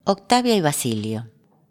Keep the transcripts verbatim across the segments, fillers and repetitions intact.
Octavia y Basilio.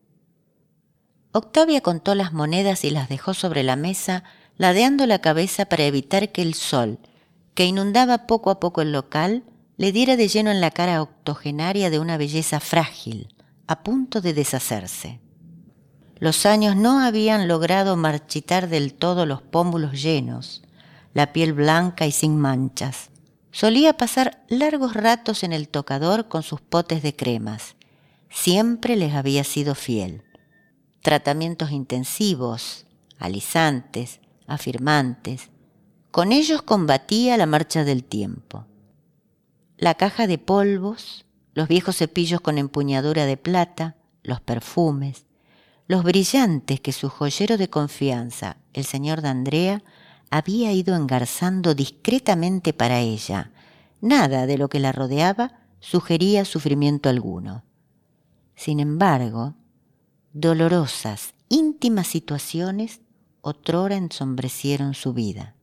Octavia contó las monedas y las dejó sobre la mesa, ladeando la cabeza para evitar que el sol, que inundaba poco a poco el local, le diera de lleno en la cara octogenaria de una belleza frágil, a punto de deshacerse. Los años no habían logrado marchitar del todo los pómulos llenos, la piel blanca y sin manchas. Solía pasar largos ratos en el tocador con sus potes de cremas. Siempre les había sido fiel. Tratamientos intensivos, alisantes, afirmantes. Con ellos combatía la marcha del tiempo. La caja de polvos, los viejos cepillos con empuñadura de plata, los perfumes, los brillantes que su joyero de confianza, el señor D'Andrea, había ido engarzando discretamente para ella. Nada de lo que la rodeaba sugería sufrimiento alguno. Sin embargo, dolorosas, íntimas situaciones otrora ensombrecieron su vida.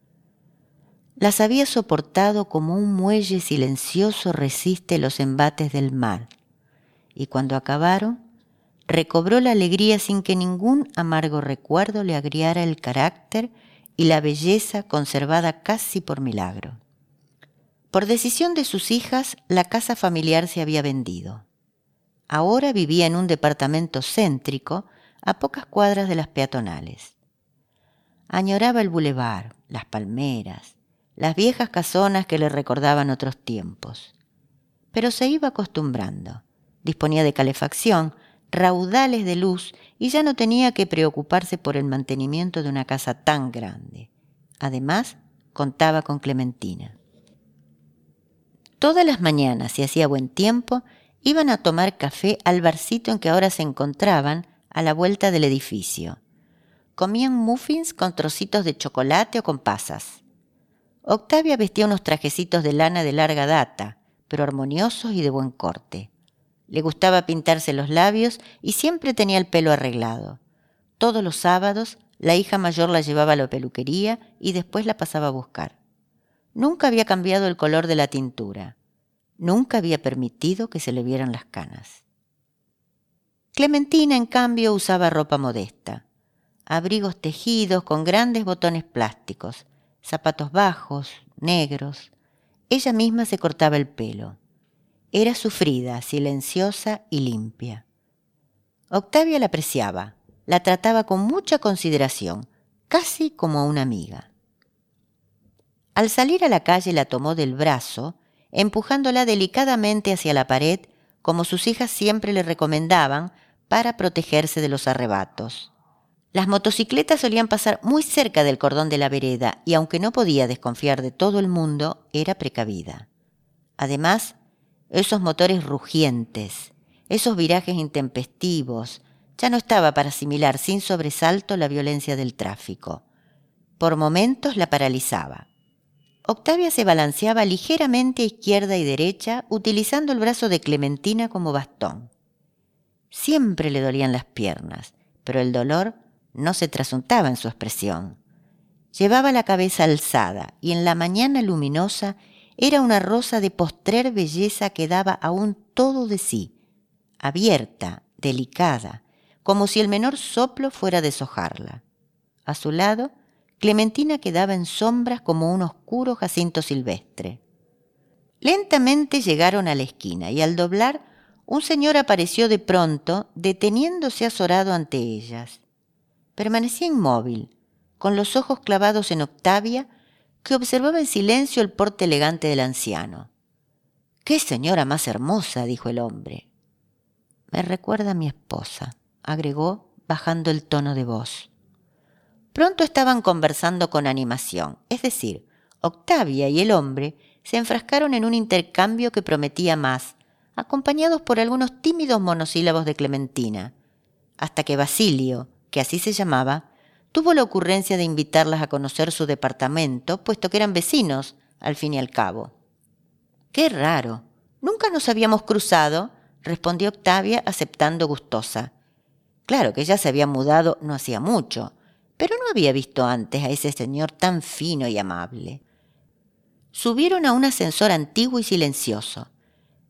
Las había soportado como un muelle silencioso resiste los embates del mar, y cuando acabaron, recobró la alegría sin que ningún amargo recuerdo le agriara el carácter y la belleza conservada casi por milagro. Por decisión de sus hijas, la casa familiar se había vendido. Ahora vivía en un departamento céntrico a pocas cuadras de las peatonales. Añoraba el bulevar, las palmeras, las viejas casonas que le recordaban otros tiempos. Pero se iba acostumbrando. Disponía de calefacción, raudales de luz y ya no tenía que preocuparse por el mantenimiento de una casa tan grande. Además, contaba con Clementina. Todas las mañanas, si hacía buen tiempo, iban a tomar café al barcito en que ahora se encontraban a la vuelta del edificio. Comían muffins con trocitos de chocolate o con pasas. Octavia vestía unos trajecitos de lana de larga data, pero armoniosos y de buen corte. Le gustaba pintarse los labios y siempre tenía el pelo arreglado. Todos los sábados, la hija mayor la llevaba a la peluquería y después la pasaba a buscar. Nunca había cambiado el color de la tintura. Nunca había permitido que se le vieran las canas. Clementina, en cambio, usaba ropa modesta. Abrigos tejidos con grandes botones plásticos, zapatos bajos, negros. Ella misma se cortaba el pelo. Era sufrida, silenciosa y limpia. Octavia la apreciaba, la trataba con mucha consideración, casi como a una amiga. Al salir a la calle la tomó del brazo, empujándola delicadamente hacia la pared, como sus hijas siempre le recomendaban, para protegerse de los arrebatos. Las motocicletas solían pasar muy cerca del cordón de la vereda y aunque no podía desconfiar de todo el mundo, era precavida. Además, esos motores rugientes, esos virajes intempestivos, ya no estaba para asimilar sin sobresalto la violencia del tráfico. Por momentos la paralizaba. Octavia se balanceaba ligeramente a izquierda y derecha, utilizando el brazo de Clementina como bastón. Siempre le dolían las piernas, pero el dolor no se trasuntaba en su expresión. Llevaba la cabeza alzada y en la mañana luminosa era una rosa de postrer belleza que daba aún todo de sí, abierta, delicada, como si el menor soplo fuera a deshojarla. A su lado, Clementina quedaba en sombras como un oscuro jacinto silvestre. Lentamente llegaron a la esquina y al doblar, un señor apareció de pronto, deteniéndose azorado ante ellas. Permanecía inmóvil, con los ojos clavados en Octavia, que observaba en silencio el porte elegante del anciano. «¡Qué señora más hermosa!», dijo el hombre. «Me recuerda a mi esposa», agregó, bajando el tono de voz. Pronto estaban conversando con animación, es decir, Octavia y el hombre se enfrascaron en un intercambio que prometía más, acompañados por algunos tímidos monosílabos de Clementina, hasta que Basilio, que así se llamaba, tuvo la ocurrencia de invitarlas a conocer su departamento, puesto que eran vecinos, al fin y al cabo. «¡Qué raro! Nunca nos habíamos cruzado», respondió Octavia, aceptando gustosa. Claro que ya se había mudado no hacía mucho, pero no había visto antes a ese señor tan fino y amable. Subieron a un ascensor antiguo y silencioso.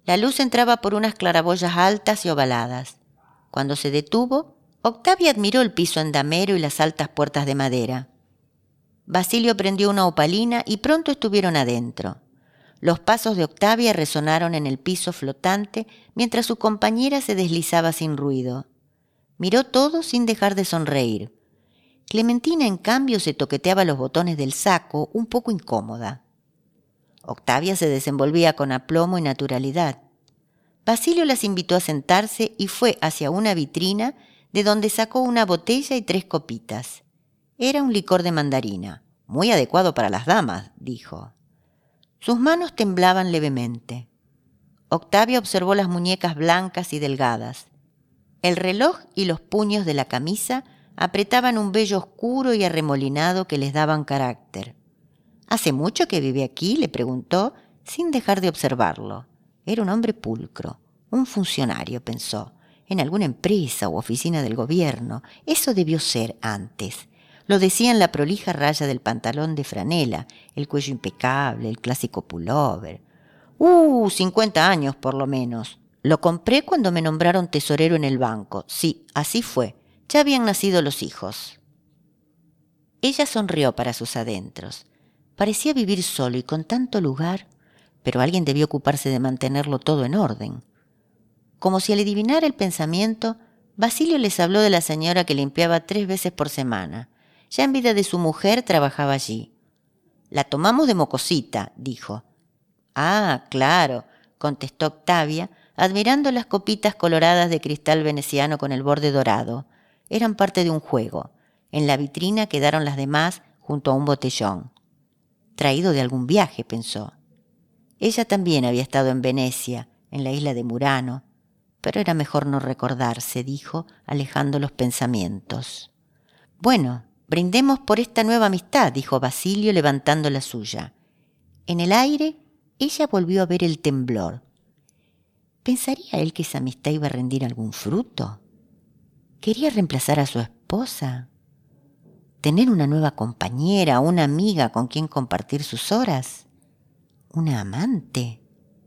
La luz entraba por unas claraboyas altas y ovaladas. Cuando se detuvo, Octavia admiró el piso endamero y las altas puertas de madera. Basilio prendió una opalina y pronto estuvieron adentro. Los pasos de Octavia resonaron en el piso flotante mientras su compañera se deslizaba sin ruido. Miró todo sin dejar de sonreír. Clementina, en cambio, se toqueteaba los botones del saco, un poco incómoda. Octavia se desenvolvía con aplomo y naturalidad. Basilio las invitó a sentarse y fue hacia una vitrina de donde sacó una botella y tres copitas. Era un licor de mandarina, muy adecuado para las damas, dijo. Sus manos temblaban levemente. Octavia observó las muñecas blancas y delgadas. El reloj y los puños de la camisa apretaban un vello oscuro y arremolinado que les daban carácter. ¿Hace mucho que vive aquí?, le preguntó, sin dejar de observarlo. Era un hombre pulcro, un funcionario, pensó, en alguna empresa u oficina del gobierno. Eso debió ser antes. Lo decían la prolija raya del pantalón de franela, el cuello impecable, el clásico pullover. ¡Uh! cincuenta años por lo menos. Lo compré cuando me nombraron tesorero en el banco. Sí, así fue. Ya habían nacido los hijos. Ella sonrió para sus adentros. Parecía vivir solo y con tanto lugar, pero alguien debió ocuparse de mantenerlo todo en orden. Como si al adivinar el pensamiento, Basilio les habló de la señora que limpiaba tres veces por semana. Ya en vida de su mujer trabajaba allí. «La tomamos de mocosita», dijo. «Ah, claro», contestó Octavia, admirando las copitas coloradas de cristal veneciano con el borde dorado. Eran parte de un juego. En la vitrina quedaron las demás junto a un botellón. Traído de algún viaje, pensó. Ella también había estado en Venecia, en la isla de Murano, pero era mejor no recordarse, dijo, alejando los pensamientos. «Bueno, brindemos por esta nueva amistad», dijo Basilio, levantando la suya. En el aire, ella volvió a ver el temblor. ¿Pensaría él que esa amistad iba a rendir algún fruto? ¿Quería reemplazar a su esposa? ¿Tener una nueva compañera, una amiga con quien compartir sus horas? ¿Una amante?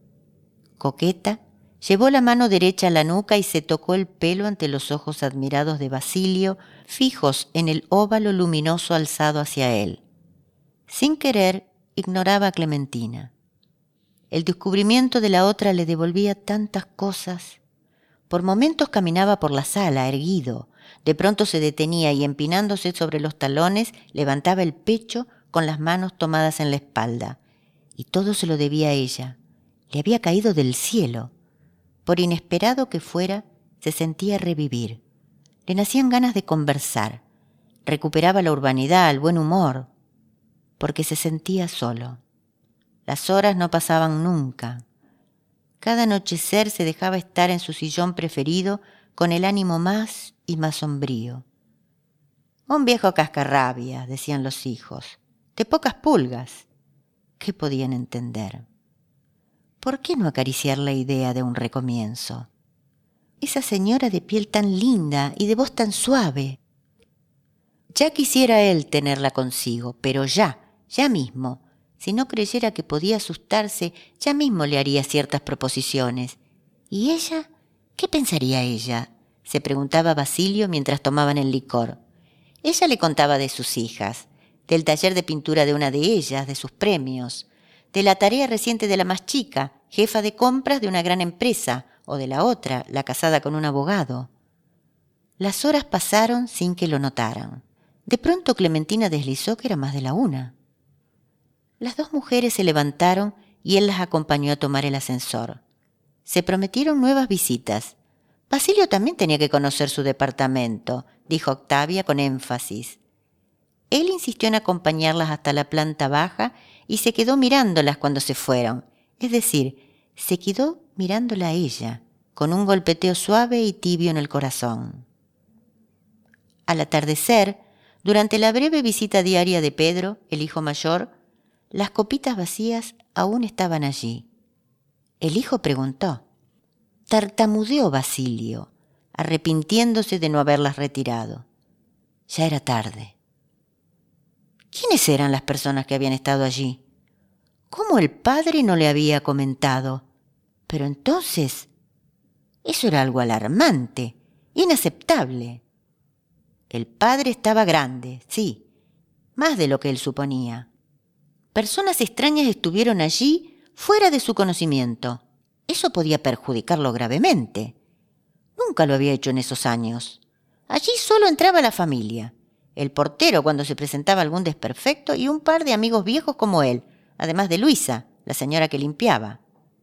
Coqueta, llevó la mano derecha a la nuca y se tocó el pelo ante los ojos admirados de Basilio, fijos en el óvalo luminoso alzado hacia él. Sin querer, ignoraba a Clementina. El descubrimiento de la otra le devolvía tantas cosas. Por momentos caminaba por la sala, erguido. De pronto se detenía y, empinándose sobre los talones, levantaba el pecho con las manos tomadas en la espalda. Y todo se lo debía a ella. Le había caído del cielo. Por inesperado que fuera, se sentía revivir. Le nacían ganas de conversar. Recuperaba la urbanidad, el buen humor, porque se sentía solo. Las horas no pasaban nunca. Cada anochecer se dejaba estar en su sillón preferido con el ánimo más y más sombrío. «Un viejo cascarrabias», decían los hijos, «de pocas pulgas». ¿Qué podían entender? ¿Por qué no acariciar la idea de un recomienzo? Esa señora de piel tan linda y de voz tan suave. Ya quisiera él tenerla consigo, pero ya, ya mismo. Si no creyera que podía asustarse, ya mismo le haría ciertas proposiciones. ¿Y ella? ¿Qué pensaría ella?, se preguntaba Basilio mientras tomaban el licor. Ella le contaba de sus hijas, del taller de pintura de una de ellas, de sus premios, de la tarea reciente de la más chica, jefa de compras de una gran empresa, o de la otra, la casada con un abogado. Las horas pasaron sin que lo notaran. De pronto Clementina deslizó que era más de la una. Las dos mujeres se levantaron y él las acompañó a tomar el ascensor. Se prometieron nuevas visitas. Basilio también tenía que conocer su departamento, dijo Octavia con énfasis. Él insistió en acompañarlas hasta la planta baja y se quedó mirándolas cuando se fueron. Es decir, se quedó mirándola a ella, con un golpeteo suave y tibio en el corazón. Al atardecer, durante la breve visita diaria de Pedro, el hijo mayor, las copitas vacías aún estaban allí. El hijo preguntó. Tartamudeó Basilio, arrepintiéndose de no haberlas retirado. Ya era tarde. ¿Quiénes eran las personas que habían estado allí? ¿Cómo el padre no le había comentado? Pero entonces, eso era algo alarmante, inaceptable. El padre estaba grande, sí, más de lo que él suponía. Personas extrañas estuvieron allí fuera de su conocimiento. Eso podía perjudicarlo gravemente. Nunca lo había hecho en esos años. Allí solo entraba la familia, el portero cuando se presentaba algún desperfecto y un par de amigos viejos como él, además de Luisa, la señora que limpiaba.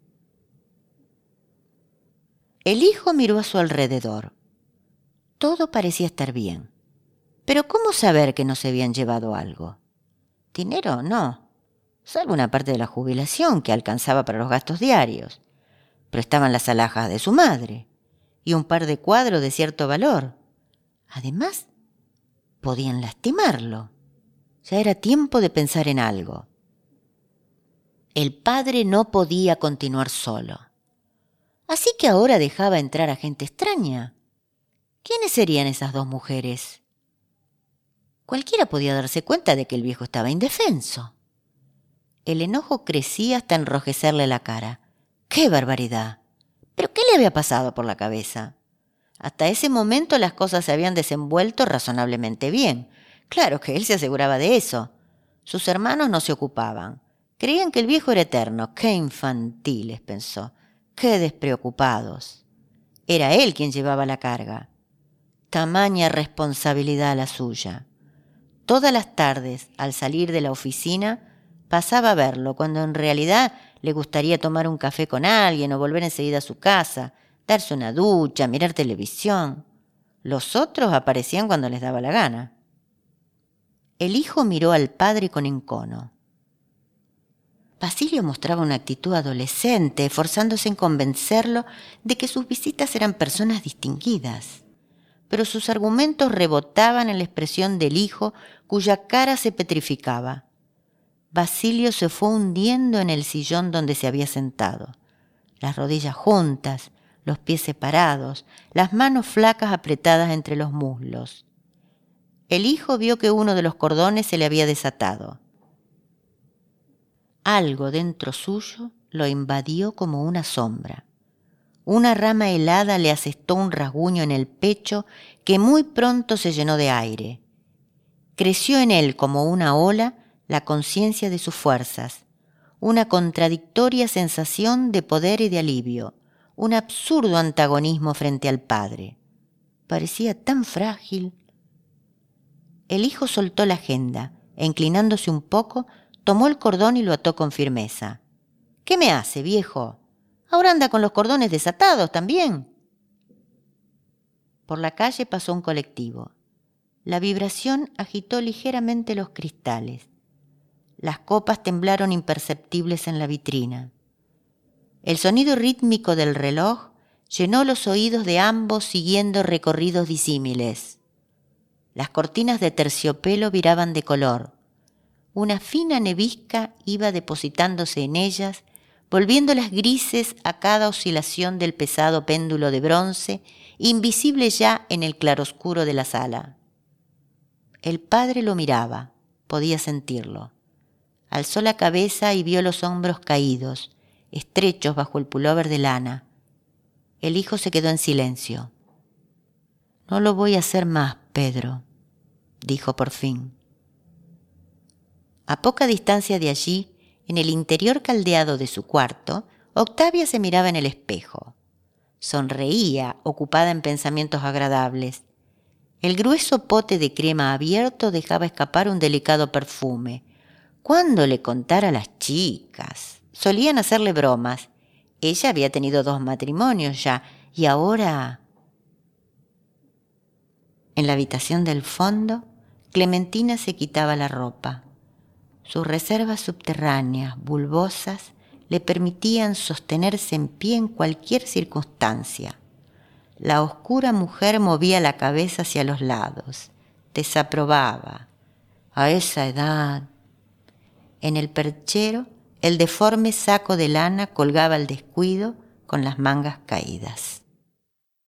El hijo miró a su alrededor. Todo parecía estar bien. Pero ¿cómo saber que no se habían llevado algo? Dinero, no, salvo una parte de la jubilación que alcanzaba para los gastos diarios. Pero estaban las alhajas de su madre y un par de cuadros de cierto valor. Además, podían lastimarlo. Ya era tiempo de pensar en algo. El padre no podía continuar solo. Así que ahora dejaba entrar a gente extraña. ¿Quiénes serían esas dos mujeres? Cualquiera podía darse cuenta de que el viejo estaba indefenso. El enojo crecía hasta enrojecerle la cara. ¡Qué barbaridad! ¿Pero qué le había pasado por la cabeza? Hasta ese momento las cosas se habían desenvuelto razonablemente bien. Claro que él se aseguraba de eso. Sus hermanos no se ocupaban. Creían que el viejo era eterno. ¡Qué infantiles!, pensó. ¡Qué despreocupados! Era él quien llevaba la carga. Tamaña responsabilidad la suya. Todas las tardes, al salir de la oficina, pasaba a verlo, cuando en realidad le gustaría tomar un café con alguien o volver enseguida a su casa, darse una ducha, mirar televisión. Los otros aparecían cuando les daba la gana. El hijo miró al padre con encono. Basilio mostraba una actitud adolescente, esforzándose en convencerlo de que sus visitas eran personas distinguidas. Pero sus argumentos rebotaban en la expresión del hijo, cuya cara se petrificaba. Basilio se fue hundiendo en el sillón donde se había sentado, las rodillas juntas, los pies separados, las manos flacas apretadas entre los muslos. El hijo vio que uno de los cordones se le había desatado. Algo dentro suyo lo invadió como una sombra. Una rama helada le asestó un rasguño en el pecho que muy pronto se llenó de aire. Creció en él como una ola la conciencia de sus fuerzas, una contradictoria sensación de poder y de alivio, un absurdo antagonismo frente al padre. Parecía tan frágil. El hijo soltó la agenda e, inclinándose un poco, tomó el cordón y lo ató con firmeza. ¿Qué me hace, viejo? Ahora anda con los cordones desatados también. Por la calle pasó un colectivo. La vibración agitó ligeramente los cristales. Las copas temblaron imperceptibles en la vitrina. El sonido rítmico del reloj llenó los oídos de ambos siguiendo recorridos disímiles. Las cortinas de terciopelo viraban de color. Una fina nevisca iba depositándose en ellas, volviéndolas grises a cada oscilación del pesado péndulo de bronce, invisible ya en el claroscuro de la sala. El padre lo miraba, podía sentirlo. Alzó la cabeza y vio los hombros caídos, estrechos bajo el pullover de lana. El hijo se quedó en silencio. «No lo voy a hacer más, Pedro», dijo por fin. A poca distancia de allí, en el interior caldeado de su cuarto, Octavia se miraba en el espejo. Sonreía, ocupada en pensamientos agradables. El grueso pote de crema abierto dejaba escapar un delicado perfume. Cuando le contara a las chicas, solían hacerle bromas. Ella había tenido dos matrimonios ya, y ahora... En la habitación del fondo, Clementina se quitaba la ropa. Sus reservas subterráneas, bulbosas, le permitían sostenerse en pie en cualquier circunstancia. La oscura mujer movía la cabeza hacia los lados, desaprobaba. A esa edad... En el perchero, el deforme saco de lana colgaba al descuido con las mangas caídas.